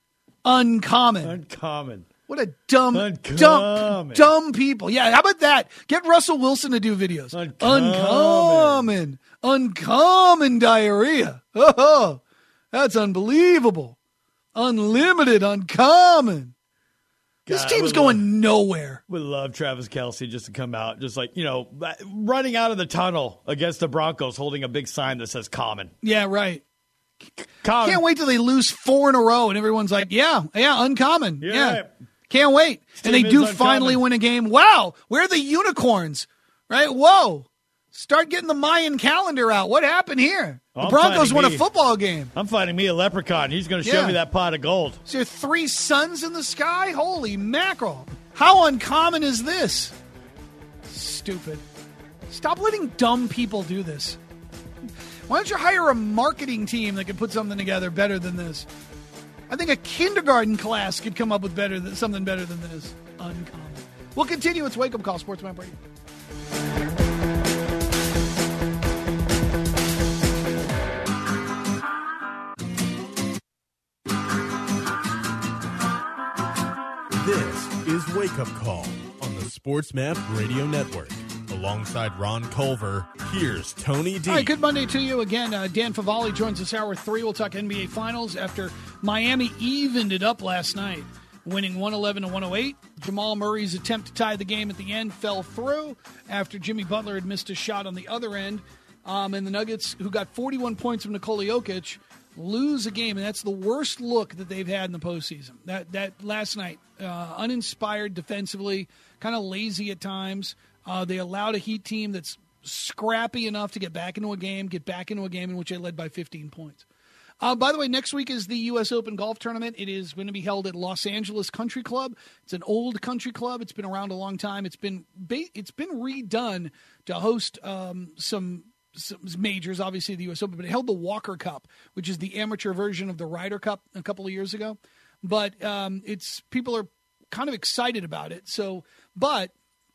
S4: Uncommon.
S7: Uncommon.
S4: What a dumb,
S7: Uncommon.
S4: dumb, dumb people. Yeah, how about that? Get Russell Wilson to do videos.
S7: Uncommon.
S4: Uncommon. Uncommon diarrhea. Oh, that's unbelievable. Unlimited, uncommon. This
S7: God, I
S4: team's
S7: would
S4: going
S7: love-
S4: nowhere.
S7: Would love Travis Kelce just to come out, just like, you know, running out of the tunnel against the Broncos holding a big sign that says common.
S4: Yeah, right.
S7: Common.
S4: Can't wait till they lose four in a row and everyone's like, yeah, yeah, uncommon.
S7: You're
S4: yeah.
S7: right.
S4: Can't wait. And they
S7: team
S4: do
S7: is
S4: finally
S7: uncommon.
S4: win a game. Wow, where are the unicorns? Right? Whoa. Start getting the Mayan calendar out. What happened here? The
S7: I'm
S4: Broncos
S7: finding
S4: won a
S7: me.
S4: football game.
S7: I'm finding me a leprechaun. He's going to show
S4: Yeah.
S7: me that pot of gold.
S4: Is there three suns in the sky? Holy mackerel. How uncommon is this? Stupid. Stop letting dumb people do this. Why don't you hire a marketing team that can put something together better than this? I think a kindergarten class could come up with better than, something better than this. Uncommon. We'll continue. It's Wake Up Call, Sports Map Radio.
S1: This is Wake Up Call on the Sports Map Radio Network. Alongside Ron Culver, here's Tony D.
S4: All right, good Monday to you. Again, uh, Dan Favale joins us hour three. We'll talk N B A Finals after Miami evened it up last night, winning one eleven to one oh eight. Jamal Murray's attempt to tie the game at the end fell through after Jimmy Butler had missed a shot on the other end. Um, and the Nuggets, who got forty-one points from Nikola Jokic, lose a game, and that's the worst look that they've had in the postseason. That that last night, uh, uninspired defensively, kind of lazy at times. Uh, they allowed a Heat team that's scrappy enough to get back into a game, get back into a game in which they led by fifteen points. Uh, by the way, next week is the U S Open Golf Tournament. It is going to be held at Los Angeles Country Club. It's an old country club. It's been around a long time. It's been ba- it's been redone to host um, some, some majors, obviously the U S Open, but it held the Walker Cup, which is the amateur version of the Ryder Cup a couple of years ago. but um, it's people are kind of excited about it. So, but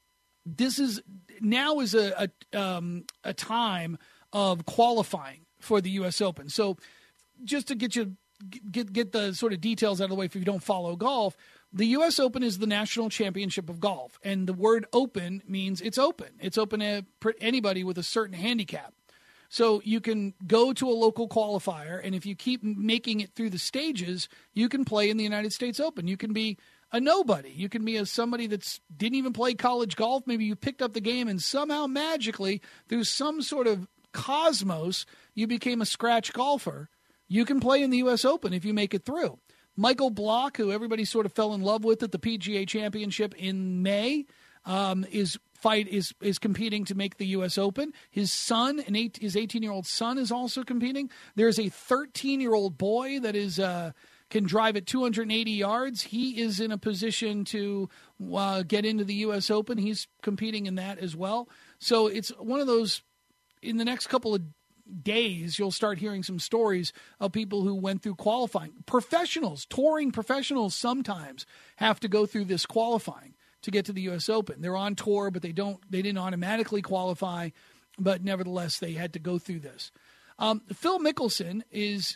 S4: this is now is a a, um, a time of qualifying for the U S Open. So, just to get you get get the sort of details out of the way, if you don't follow golf, the U S Open is the national championship of golf, and the word "open" means it's open. It's open to anybody with a certain handicap. So you can go to a local qualifier, and if you keep making it through the stages, you can play in the United States Open. You can be a nobody. You can be a somebody that's didn't even play college golf. Maybe you picked up the game, and somehow magically, through some sort of cosmos, you became a scratch golfer. You can play in the U S Open if you make it through. Michael Block, who everybody sort of fell in love with at the P G A Championship in May, um, is fight is is competing to make the U S Open. His son, an eight, his eighteen-year-old son, is also competing. There's a thirteen-year-old boy that is uh, can drive at two hundred eighty yards. He is in a position to uh, get into the U S Open. He's competing in that as well. So it's one of those. In the next couple of days, you'll start hearing some stories of people who went through qualifying. Professionals, touring professionals, sometimes have to go through this qualifying to get to the U S Open. They're on tour, but they don't. They didn't automatically qualify, but nevertheless, they had to go through this. Um, Phil Mickelson is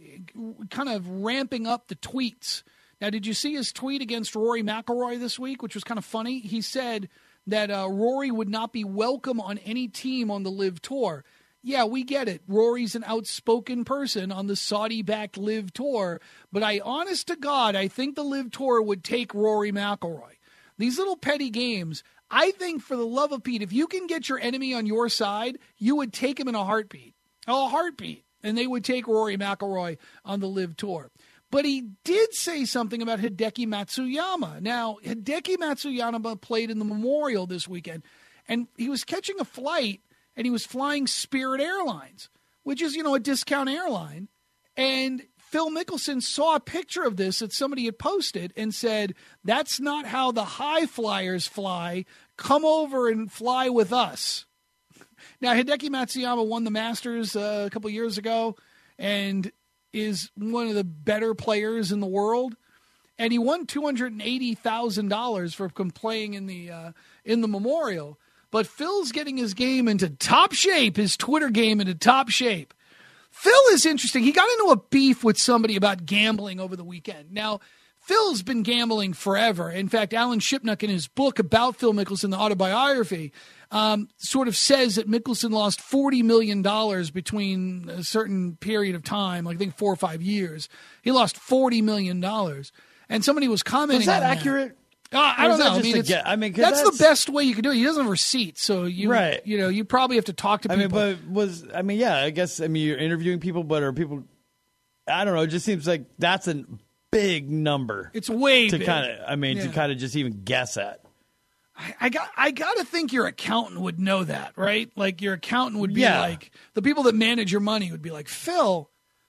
S4: kind of ramping up the tweets. Now, did you see his tweet against Rory McIlroy this week, which was kind of funny? He said that uh, Rory would not be welcome on any team on the LIV Tour. Yeah, we get it. Rory's an outspoken person on the Saudi-backed LIV Tour, but I, honest to God, I think the LIV Tour would take Rory McIlroy. These little petty games, I think for the love of Pete, if you can get your enemy on your side, you would take him in a heartbeat. A heartbeat. And they would take Rory McIlroy on the LIV Tour. But he did say something about Hideki Matsuyama. Now, Hideki Matsuyama played in the Memorial this weekend, and he was catching a flight, and he was flying Spirit Airlines, which is, you know, a discount airline. And Phil Mickelson saw a picture of this that somebody had posted and said, that's not how the high flyers fly. Come over and fly with us. Now, Hideki Matsuyama won the Masters uh, a couple years ago and is one of the better players in the world. And he won two hundred eighty thousand dollars for playing in the uh, in the Memorial. But Phil's getting his game into top shape, his Twitter game into top shape. Phil is interesting. He got into a beef with somebody about gambling over the weekend. Now, Phil's been gambling forever. In fact, Alan Shipnuck, in his book about Phil Mickelson, the autobiography, um, sort of says that Mickelson lost forty million dollars between a certain period of time, like I think four or five years. He lost forty million dollars. And somebody was commenting
S7: Is that
S4: on
S7: accurate?
S4: That. Uh, I don't know. I mean, it's,
S7: I mean
S4: that's,
S7: that's
S4: the best way you can do it. He doesn't have receipts, so you,
S7: right.
S4: you know, you probably have to talk to people.
S7: I mean, but was I mean, yeah, I guess I mean you're interviewing people, but are people? I don't know. It just seems like that's a big number.
S4: It's way
S7: to
S4: big.
S7: kind of. I mean,
S4: yeah.
S7: to kind of just even guess at.
S4: I, I got. I got to think your accountant would know that, right? Like your accountant would be
S7: yeah.
S4: like the people that manage your money would be like, Phil.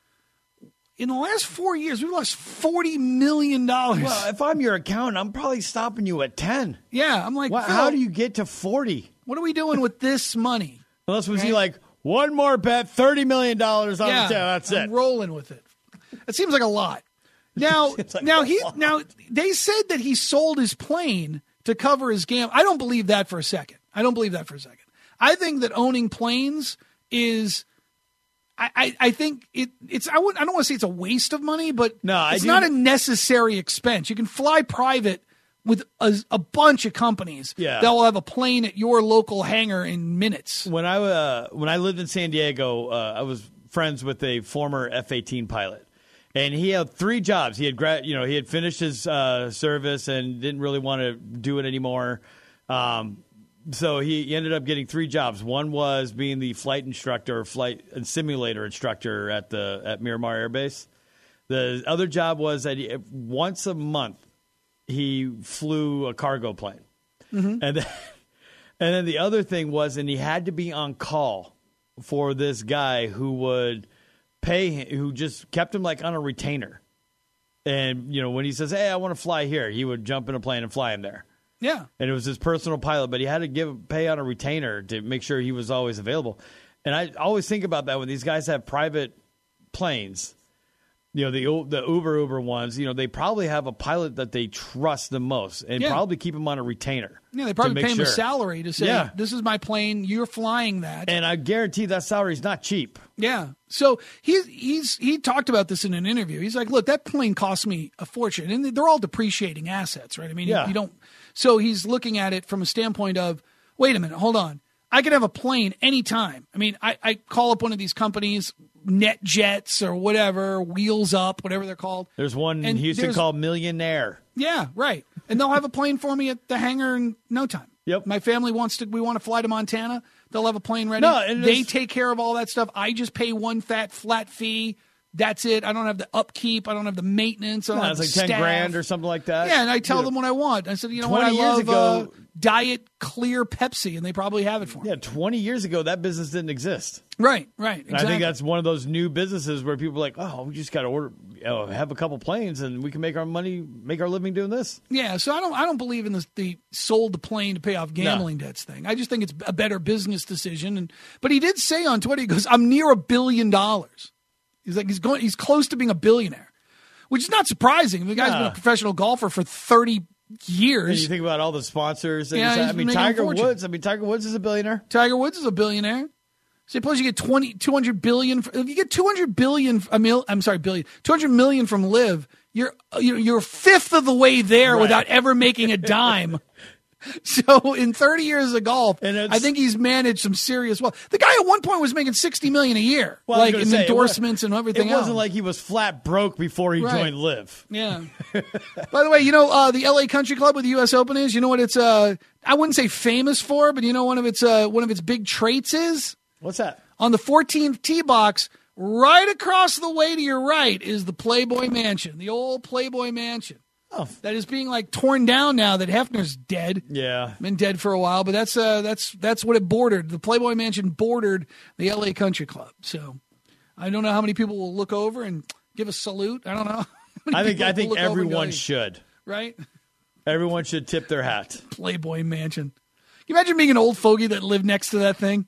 S4: In the last four years, we lost forty million dollars.
S7: Well, if I'm your accountant, I'm probably stopping you at ten.
S4: Yeah, I'm like,
S7: well,
S4: Phil,
S7: how do you get to forty?
S4: What are we doing with this money?
S7: Unless was
S4: right?
S7: he like, one more bet, thirty million dollars on
S4: yeah,
S7: the tail, that's
S4: I'm
S7: it.
S4: rolling with it. It seems like a lot. Now,
S7: like
S4: now
S7: a
S4: he
S7: lot.
S4: now they said that he sold his plane to cover his gam. I don't believe that for a second. I don't believe that for a second. I think that owning planes is. I, I, I think it, it's I, wouldn't, I don't want to say it's a waste of money, but
S7: no, I
S4: it's
S7: do.
S4: not a necessary expense. You can fly private with a, a bunch of companies
S7: yeah.
S4: that will have a plane at your local hangar in minutes.
S7: When I uh, when I lived in San Diego, uh, I was friends with a former F eighteen pilot, and he had three jobs. He had gra- you know he had finished his uh, service and didn't really want to do it anymore. Um, So he, he ended up getting three jobs. One was being the flight instructor, or flight and simulator instructor at the at Miramar Air Base. The other job was that he, once a month he flew a cargo plane,
S4: Mm-hmm.
S7: and then, and then the other thing was, and he had to be on call for this guy who would pay him, who just kept him like on a retainer. And you know when he says, "Hey, I want to fly here," he would jump in a plane and fly him there.
S4: Yeah.
S7: And it was his personal pilot, but he had to give pay on a retainer to make sure he was always available. And I always think about that when these guys have private planes. you know, the the Uber Uber ones, you know, they probably have a pilot that they trust the most and
S4: Yeah.
S7: probably keep him on a retainer.
S4: Yeah, they probably
S7: to
S4: pay
S7: make
S4: him
S7: sure.
S4: a salary to say,
S7: Yeah.
S4: this is my plane, you're flying that.
S7: And I guarantee that salary is not cheap.
S4: Yeah. So he's he's he talked about this in an interview. He's like, look, that plane cost me a fortune. And they're all depreciating assets, right? I mean,
S7: Yeah.
S4: you don't so he's looking at it from a standpoint of, wait a minute, hold on. I could have a plane anytime. I mean, I, I call up one of these companies, NetJets or whatever, Wheels Up, whatever they're called.
S7: There's one in
S4: And
S7: Houston
S4: there's-
S7: called Millionaire.
S4: Yeah, right. And they'll have a plane for me at the hangar in no time.
S7: Yep.
S4: My family wants to, we want to fly to Montana. They'll have a plane ready.
S7: No, and
S4: they
S7: there's-
S4: take care of all that stuff. I just pay one fat flat fee. That's it. I don't have the upkeep. I don't have the maintenance. I don't
S7: No,
S4: have
S7: it's
S4: the
S7: like ten
S4: staff.
S7: grand or something like that.
S4: Yeah, and I tell
S7: You know,
S4: them what I want. I said, you know what, I
S7: twenty years
S4: love
S7: ago-
S4: uh, Diet Clear Pepsi, and they probably have it for me.
S7: Yeah, twenty years ago, that business didn't exist.
S4: Right, right.
S7: And
S4: Exactly.
S7: I think that's one of those new businesses where people are like, oh, we just got to order, you know, have a couple planes and we can make our money, make our living doing this.
S4: Yeah, so I don't I don't believe in this, the sold the plane to pay off gambling debts thing. I just think it's a better business decision. And but he did say on Twitter, he goes, "I'm near a billion dollars." He's like he's going he's close to being a billionaire, which is not surprising. The guy's
S7: Nah.
S4: been a professional golfer for thirty
S7: And
S4: years.
S7: you think about all the sponsors. And
S4: Yeah,
S7: you say-
S4: he's
S7: I mean,
S4: making a
S7: Tiger
S4: fortune.
S7: Woods. I mean, Tiger Woods is a billionaire.
S4: Tiger Woods is a billionaire. Suppose you get twenty, two hundred billion. If you get two hundred billion, a mil, I'm sorry, billion, two hundred million from Live, you're you're, you're a fifth of the way there
S7: Right.
S4: without ever making a dime. So in thirty years of golf,
S7: And it's-
S4: I think he's managed some serious wealth. The guy at one point was making sixty million a year,
S7: Well, I was
S4: like
S7: gonna
S4: in
S7: say, it
S4: endorsements
S7: wa-
S4: and everything
S7: It
S4: else.
S7: wasn't like he was flat broke before he
S4: Right.
S7: joined Live.
S4: Yeah. By the way, you know uh, the L A Country Club with the U S Open is. You know what it's? Uh, I wouldn't say famous for, but you know one of its uh, one of its big traits is.
S7: What's that?
S4: On the fourteenth tee box, right across the way to your right, is the Playboy Mansion, the old Playboy Mansion.
S7: Oh,
S4: That is being like torn down now that Hefner's dead.
S7: yeah.
S4: Been dead for a while, but that's uh, that's that's what it bordered. The Playboy Mansion bordered the L A Country Club. So I don't know how many people will look over and give a salute. I don't know. How many
S7: I think
S4: people
S7: I
S4: will
S7: think
S4: look over and go,
S7: everyone
S4: "Hey,"
S7: should.
S4: right?
S7: Everyone should tip their hat.
S4: Playboy Mansion. Can you imagine being an old fogey that lived next to that thing?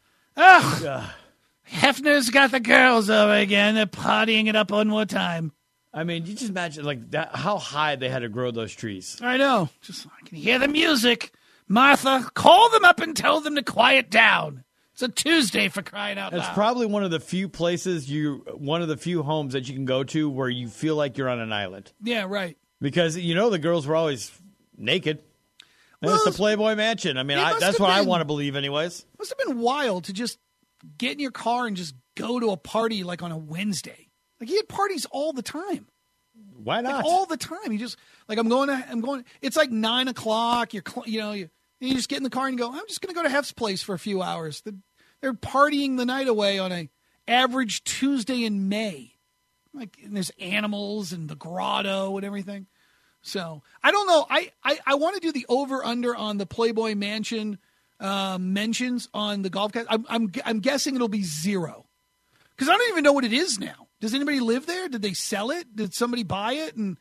S4: Oh, Hefner's got the girls over again. They're partying it up one more time.
S7: I mean, you just imagine like that, how high they had to grow those trees.
S4: I know. Just I can hear the music. Martha, call them up and tell them to quiet down. It's a Tuesday, for crying out
S7: It's
S4: loud.
S7: probably one of the few places you, one of the few homes that you can go to where you feel like you're on an island
S4: Yeah, right.
S7: because you know the girls were always naked. And
S4: Well,
S7: it's the Playboy Mansion. I mean,
S4: it
S7: I,
S4: must
S7: that's
S4: have
S7: what I
S4: been-
S7: want to believe, anyways.
S4: Must have been wild to just get in your car and just go to a party like on a Wednesday. Like he had parties all the time.
S7: Why
S4: Like
S7: not?
S4: all the time. You just like I'm going to I'm going. It's like nine o'clock. You're cl- you know you you just get in the car and go. I'm just going to go to Hef's place for a few hours. They're, they're partying the night away on a average Tuesday in May. Like and there's animals and the grotto and everything. So I don't know. I I, I want to do the over under on the Playboy Mansion uh, mentions on the golf cast. I'm I'm I'm guessing it'll be zero because I don't even know what it is now. Does anybody live there? Did they sell it? Did somebody buy it and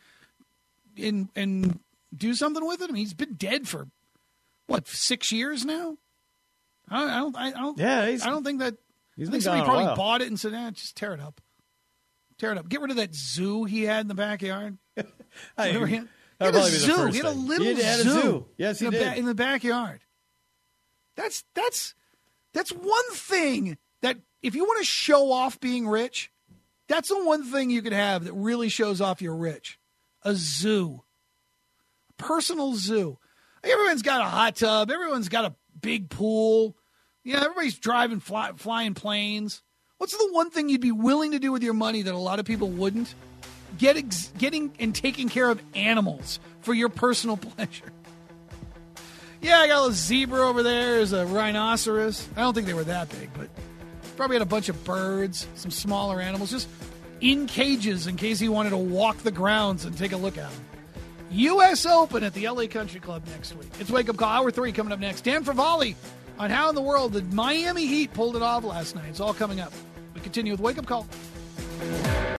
S4: and and do something with it? I mean, he's been dead for what six years now. I don't. I don't. I don't,
S7: Yeah, he's-
S4: I don't think that.
S7: he's
S4: I
S7: been
S4: think somebody
S7: gone a
S4: probably
S7: while.
S4: bought it and said, "Eh, just tear it up, tear it up. Get rid of that zoo he had in the backyard."
S7: Hey,
S4: Remember him? He
S7: that'd
S4: had a
S7: probably be the
S4: zoo.
S7: first
S4: He had a
S7: thing.
S4: little
S7: He had a
S4: zoo.
S7: zoo. Yes, he
S4: in the
S7: did.
S4: in the backyard. That's that's that's one thing that if you want to show off being rich, that's the one thing you could have that really shows off you're rich. A zoo. A personal zoo. Everyone's got a hot tub. Everyone's got a big pool. Yeah, everybody's driving, fly, flying planes. What's the one thing you'd be willing to do with your money that a lot of people wouldn't? Get ex- getting and taking care of animals for your personal pleasure. Yeah, I got a little zebra over there. There's a rhinoceros. I don't think they were that big, but probably had a bunch of birds, some smaller animals, just in cages in case he wanted to walk the grounds and take a look at them. U S Open at the L A Country Club next week. It's Wake Up Call, Hour three coming up next. Dan Favale on how in the world the Miami Heat pulled it off last night. It's all coming up. We continue with Wake Up Call.